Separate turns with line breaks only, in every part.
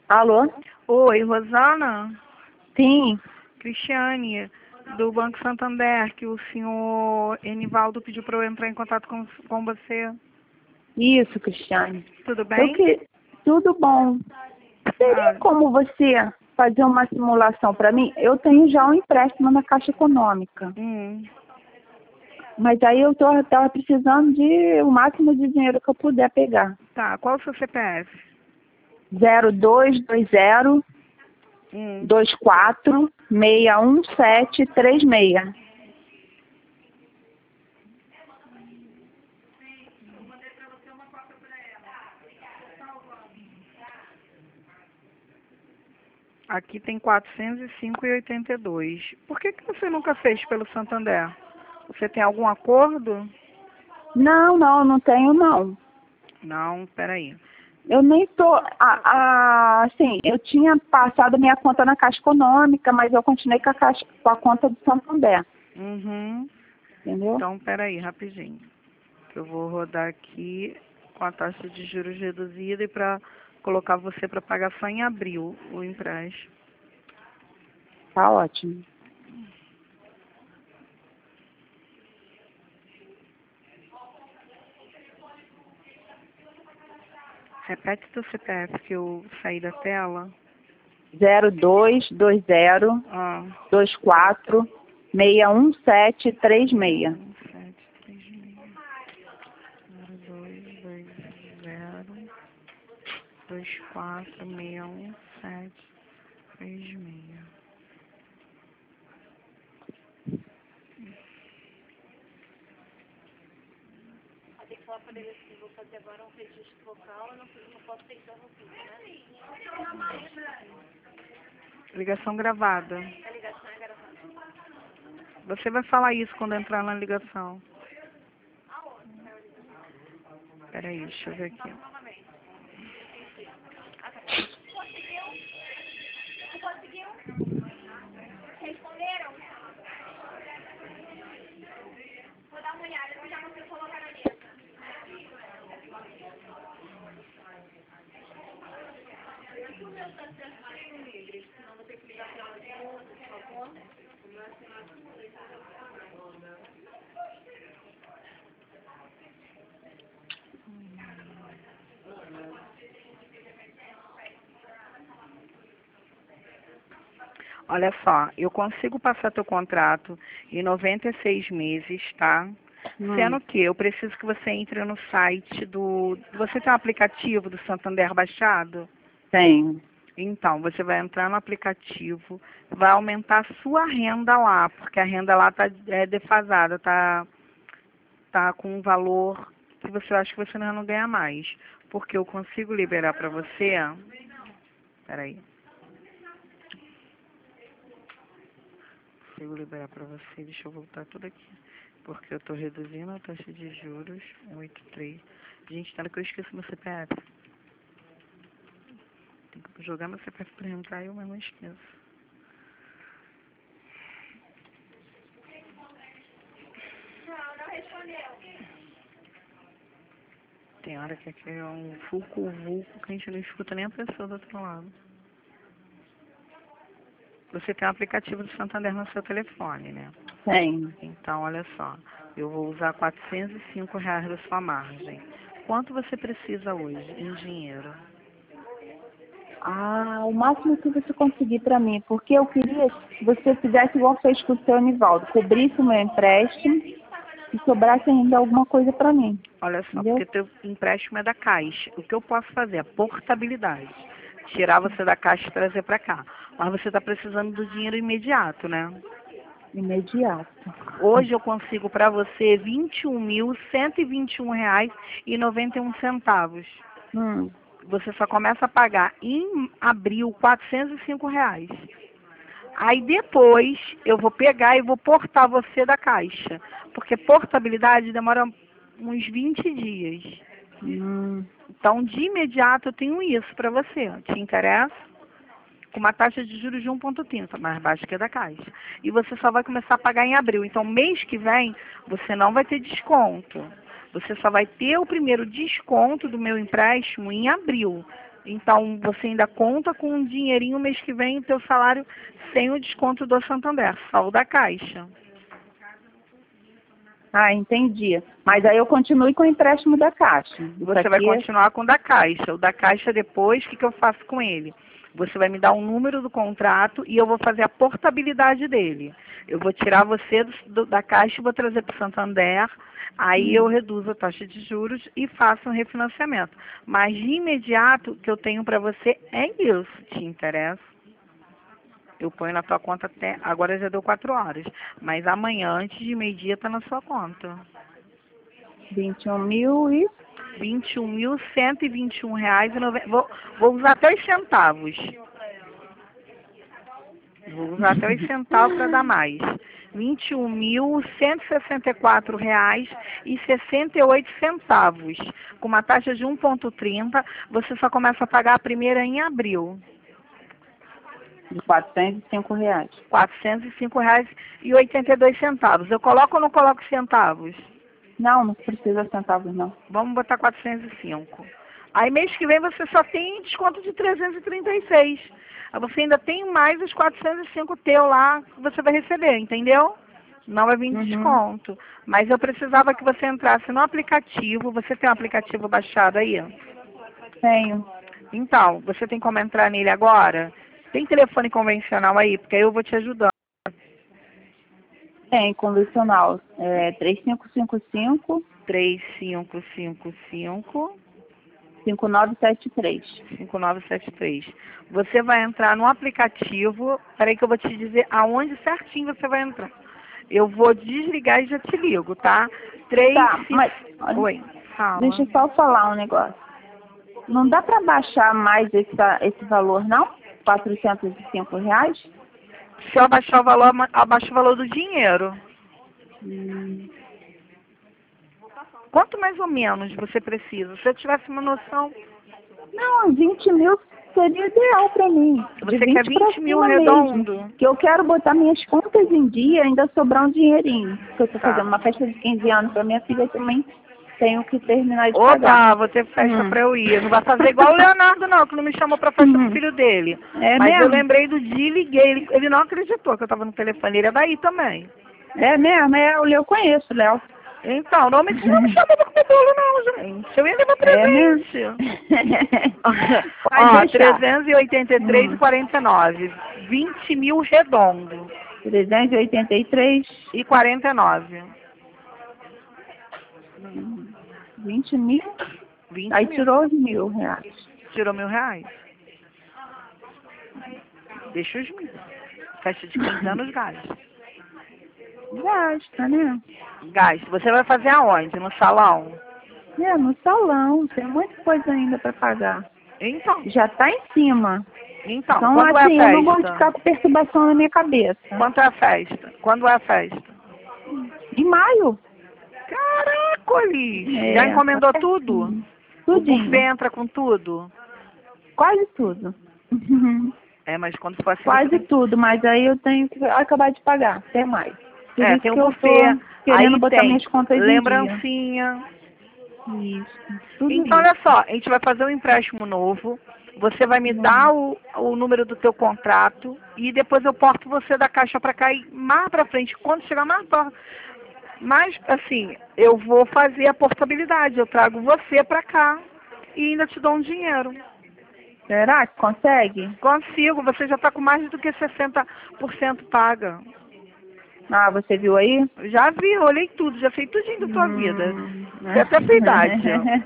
Alô?
Oi, Rosana?
Sim,
Cristiane, do Banco Santander, que o senhor Enivaldo pediu para eu entrar em contato com você.
isso, Cristiane.
Tudo
Eu
bem?
que tudo bom. Teria
Ah,
como você fazer uma simulação para mim? Eu tenho já um empréstimo na Caixa Econômica,
hum,
mas aí eu tava precisando de o máximo de dinheiro que eu puder pegar.
tá. Qual o seu CPF?
0220
Hum.
24 61736.
Aqui tem 405,82. Por que você nunca fez pelo Santander? Você tem algum acordo?
Não, não tenho não.
Não, peraí.
Eu nem tô, assim, eu tinha passado minha conta na Caixa Econômica, mas eu continuei com a conta do Santander,
Uhum.
entendeu?
Então, peraí, rapidinho. Que eu vou rodar aqui com a taxa de juros reduzida e para colocar você para pagar só em abril o empréstimo.
Tá ótimo.
Repete teu CPF que eu saí da tela.
0220
Ah,
24 61736.
736. 0220 24 61736. Ligação gravada. Você vai falar isso quando entrar na ligação. Peraí, deixa eu ver aqui. Olha só, eu consigo passar teu contrato em 96 meses, tá?
Hum,
Sendo que eu preciso que você entre no site do... Você tem um aplicativo do Santander baixado?
tenho.
Então, você vai entrar no aplicativo, vai aumentar a sua renda lá, porque a renda lá tá defasada, tá com um valor que você acha que você não ganha mais. Porque eu consigo liberar para você... Peraí. Consigo liberar para você, deixa eu voltar tudo aqui. Porque eu estou reduzindo a taxa de juros, 183. Gente, nada que eu esqueço meu CPF. Tem que jogar meu CPF para entrar e eu mesmo esqueço. Tem hora que aqui é um vulco que a gente não escuta nem a pessoa do outro lado. Você tem um aplicativo do Santander no seu telefone, né?
Tenho.
Então, olha só. Eu vou usar R$ 405 da sua margem. Quanto você precisa hoje em dinheiro?
O máximo que você conseguir para mim, porque eu queria que você fizesse igual fez com o seu Nivaldo, cobrisse o meu empréstimo e sobrasse ainda alguma coisa para mim,
Olha só,
entendeu?
porque teu empréstimo é da Caixa. O que eu posso fazer? A portabilidade. Tirar você da Caixa e trazer para cá. Mas você está precisando do dinheiro imediato, né?
Imediato.
Hoje eu consigo para você R$ 21.121,91.
Hum,
Você só começa a pagar em abril R$ 405. Aí depois eu vou pegar e vou portar você da Caixa. Porque portabilidade demora uns 20 dias.
hum.
Então, de imediato, eu tenho isso para você. Te interessa? Com uma taxa de juros de 1,30, mais baixa que a da Caixa. E você só vai começar a pagar em abril. Então, mês que vem, você não vai ter desconto. Você só vai ter o primeiro desconto do meu empréstimo em abril. Então, você ainda conta com um dinheirinho mês que vem, o teu salário sem o desconto do Santander, só o da Caixa.
Ah, entendi. Mas aí eu continuo com o empréstimo da Caixa.
Você vai continuar com o da Caixa. O da Caixa depois, o que eu faço com ele? Você vai me dar o número do contrato e eu vou fazer a portabilidade dele. Eu vou tirar você da Caixa e vou trazer para o Santander. Aí eu reduzo a taxa de juros e faço um refinanciamento. Mas de imediato, o que eu tenho para você é isso. Te interessa? Eu ponho na tua conta até... Agora já deu 4 horas. Mas amanhã, antes de meio-dia, está na sua conta.
21 mil e...
R$ 21.121,90. Vou usar até os centavos. Vou usar até os centavos para dar mais. R$ 21.164,68. Com uma taxa de 1,30, você só começa a pagar a primeira em abril.
De R$ 405.
R$ 405,82. Eu coloco ou não coloco centavos?
Não precisa centavos, não.
Vamos botar 405. Aí mês que vem você só tem desconto de 336. Aí você ainda tem mais os 405 teu lá que você vai receber, entendeu? Não vai vir desconto. Mas eu precisava que você entrasse no aplicativo. Você tem um aplicativo baixado aí?
Tenho.
Então, você tem como entrar nele agora? Tem telefone convencional aí? Porque aí eu vou te ajudando.
Tem, convencional. 3555
3555
5973.
5973. Você vai entrar no aplicativo. Peraí que eu vou te dizer aonde certinho você vai entrar. Eu vou desligar e já te ligo, tá?
Mas...
Oi, fala.
Deixa eu só falar um negócio. Não dá para baixar mais esse valor, não? R$ 405?
Se eu abaixar o valor, abaixa o valor do dinheiro. Quanto mais ou menos você precisa? Se eu tivesse uma noção...
Não, 20 mil seria ideal para mim.
Você quer 20 mil redondo?
Mesmo, que eu quero botar minhas contas em dia e ainda sobrar um dinheirinho. Porque eu estou fazendo uma festa de 15 anos para minha filha também. Tenho que terminar de pagar.
Opa, vou ter festa pra eu ir. Não vai fazer igual o Leonardo, não, que não me chamou pra festa do filho dele.
É
Mas
mesmo?
eu lembrei do dia e liguei. Ele não acreditou que eu tava no telefone. Ele é daí também.
É mesmo? Eu conheço, Léo.
Então, normalmente não me chamou pra comer bolo, não, gente. Eu ia levar presente. Ó, 383,49. 20 mil redondo.
383
e 49.
20 mil?
20
Aí
mil.
tirou os R$ 1.000.
Tirou R$ 1.000. Deixa os mil. Festa de 15 anos, gasta.
Gasta, né?
Gasta. Você vai fazer aonde? No salão?
No salão. Tem muita coisa ainda para pagar.
Então.
Já tá em cima.
Então,
então
quando
assim,
é a festa?
eu não vou ficar com perturbação na minha cabeça.
Quanto é a festa? Quando é a festa?
Em maio.
Caracoles! Já encomendou tudo?
Tudinho.
O buffet entra com tudo?
Quase tudo.
Mas quando for assim...
Quase tudo, mas aí eu tenho que acabar de pagar, até mais. Por isso
tem
que
um buffet,
querendo
aí
botar
tem
minhas contas
lembrancinha.
em dia. Isso. Tudo
Então,
isso.
olha só, a gente vai fazer um empréstimo novo. Você vai me dar o número do teu contrato e depois eu porto você da caixa para cá e mais para frente. Quando chegar mais perto... Mas, assim, eu vou fazer a portabilidade. Eu trago você para cá e ainda te dou um dinheiro.
Será que consegue?
Consigo. Você já está com mais do que 60% paga.
Ah, você viu aí?
Já vi, eu olhei tudo. Já sei tudinho da tua vida. Você até a tua idade.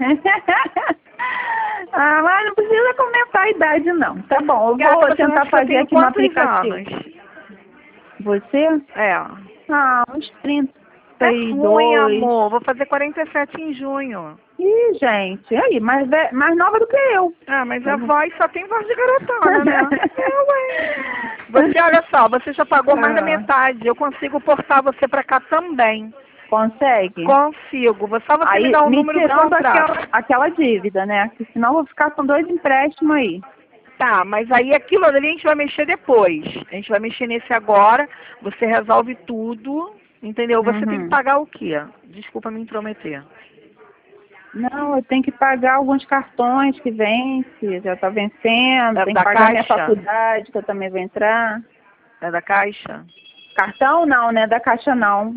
Mas não precisa comentar a idade, não. Tá bom, eu vou tentar fazer aqui no aplicativo.
Anos?
Você? Uns 32.
É ruim, amor. Vou fazer 47 em junho.
Ih, gente. Aí, mais nova do que eu.
Mas a voz só tem voz de garotona, né? Você, olha só, você já pagou mais da metade. Eu consigo portar você pra cá também.
Consegue?
Consigo. Só você me dá o número do contrato.
Aquela dívida, né? Porque senão eu vou ficar com 2 empréstimos aí.
Tá, mas aí aquilo ali a gente vai mexer depois. A gente vai mexer nesse agora. Você resolve tudo. Entendeu? Você tem que pagar o quê? Desculpa me intrometer.
Não, eu tenho que pagar alguns cartões que vence, já está vencendo,
É
tem
da
que pagar minha
Caixa?
faculdade, que eu também vou entrar.
É da Caixa?
Cartão não, né? Da Caixa não.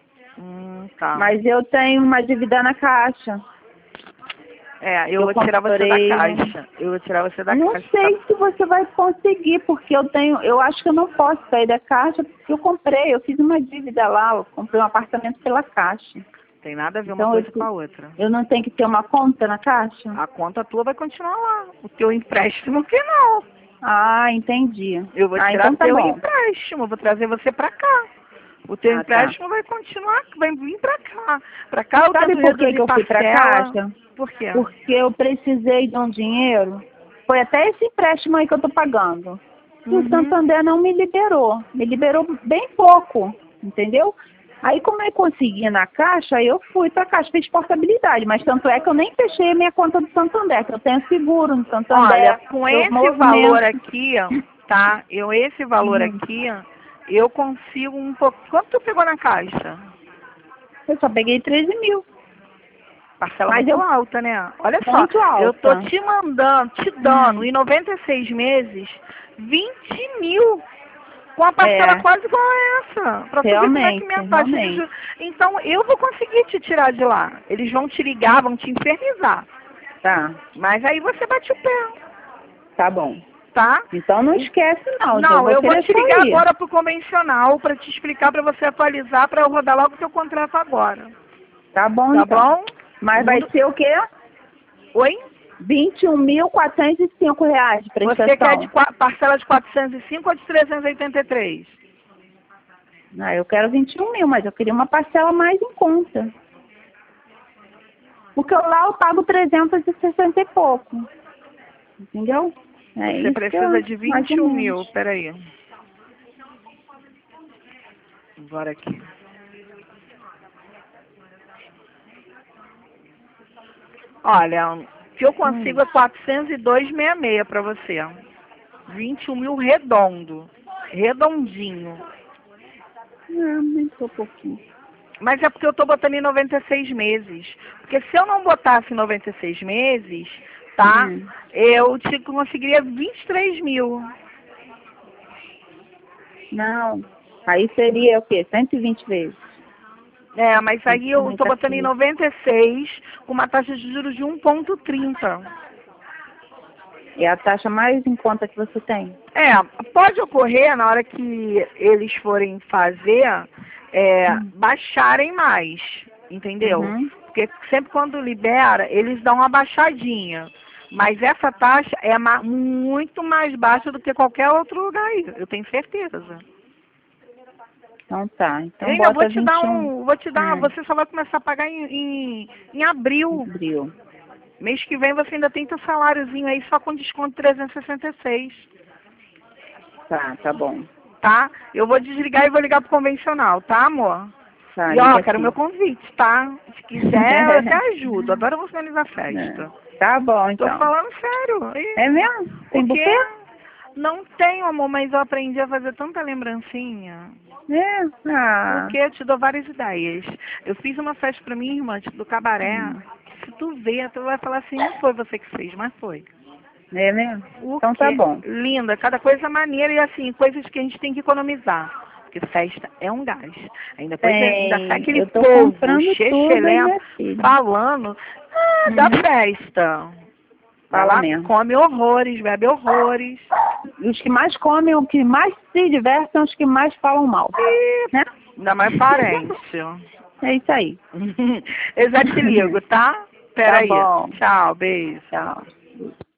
Tá.
Mas eu tenho uma dívida na Caixa.
Eu vou tirar você da
comprei.
Caixa. Eu vou tirar você da
Não
Caixa.
sei se você vai conseguir, porque eu acho que eu não posso sair da Caixa, porque eu fiz uma dívida lá, eu comprei um apartamento pela Caixa.
Tem nada a ver
Então,
uma coisa com a outra.
eu não tenho que ter uma conta na Caixa?
A conta tua vai continuar lá. O teu empréstimo que não.
Ah, entendi.
Eu vou tirar
Então tá
teu
bom.
empréstimo, vou trazer você pra cá. O teu
Tá.
empréstimo vai continuar, vai vir pra cá. Pra cá eu
Sabe
tento
por que
reduzir
eu fui pra
parcela.
Caixa?
Por quê?
Porque eu precisei de um dinheiro. Foi até esse empréstimo aí que eu tô pagando. E o Santander não me liberou. Me liberou bem pouco, entendeu? Aí como eu consegui na Caixa, aí eu fui pra Caixa, fiz portabilidade. Mas tanto é que eu nem fechei a minha conta do Santander, que eu tenho seguro no Santander.
Olha, com
eu
esse
movimento.
valor aqui, ó, tá? Esse valor aqui, ó, eu consigo um pouco. Quanto tu pegou na Caixa?
Eu só peguei 13 mil.
Parcela
Mas
muito alta, né? Olha só,
Muito alta.
eu tô te dando em 96 meses, 20 mil. Com a parcela quase igual a essa. Pra tu ver como é que minha taxa de juros. Então, eu vou conseguir te tirar de lá. Eles vão te ligar, vão te infernizar.
Tá.
Mas aí você bate o pé.
Tá bom.
Tá?
Então não esquece não.
Não, eu vou te ligar
ir.
agora pro convencional pra te explicar, pra você atualizar, pra eu rodar logo o teu contrato agora.
Tá bom,
Tá
então.
bom?
Mas vai ser o quê?
Oi?
R$21.405 de prestação.
Você quer de parcela de 405 ou de 383?
Ah, eu quero 21 mil, mas eu queria uma parcela mais em conta. Porque lá eu pago 360 e pouco. Entendeu?
Você precisa de 21 mil. Peraí. Bora aqui. Olha, o que eu consigo é 402,66 para você. 21 mil redondo. Redondinho.
Aumentou um pouquinho.
Mas é porque eu estou botando em 96 meses. Porque se eu não botasse em 96 meses, tá? Eu te conseguiria 23 mil.
Não. Aí seria o quê? 120 vezes.
Mas aí eu estou botando em 96 com uma taxa de juros de 1,30.
É a taxa mais em conta que você tem?
Pode ocorrer na hora que eles forem fazer, baixarem mais, entendeu? Porque sempre quando libera, eles dão uma baixadinha. Mas essa taxa é muito mais baixa do que qualquer outro lugar aí, eu tenho certeza.
Então tá. Então
eu ainda
bota
vou te dar, você só vai começar a pagar em abril. Mês que vem você ainda tem teu saláriozinho aí só com desconto 366.
Tá bom.
Tá? Eu vou desligar e vou ligar pro convencional, tá, amor?
Tá,
e ó, quero meu convite, tá? Se quiser, eu até ajudo. Adoro você organizar festa.
Tá bom, então.
Tô falando sério.
É mesmo? Tem buffet?
Não tenho, amor, mas eu aprendi a fazer tanta lembrancinha. Porque eu te dou várias ideias. Eu fiz uma festa pra minha irmã, do cabaré. Se tu ver, tu vai falar assim, não foi você que fez, mas foi.
É mesmo? Então tá bom.
Linda, cada coisa maneira e assim, coisas que a gente tem que economizar. Porque festa é um gás. Ainda sai aquele povo chechelento falando da festa. Vai lá, come horrores, bebe horrores.
E os que mais comem, os que mais se divertem, são os que mais falam mal. Né?
Ainda mais parente.
É isso aí.
Eu já te ligo, tá? Peraí.
Tá bom.
Tchau, beijo.
Tchau.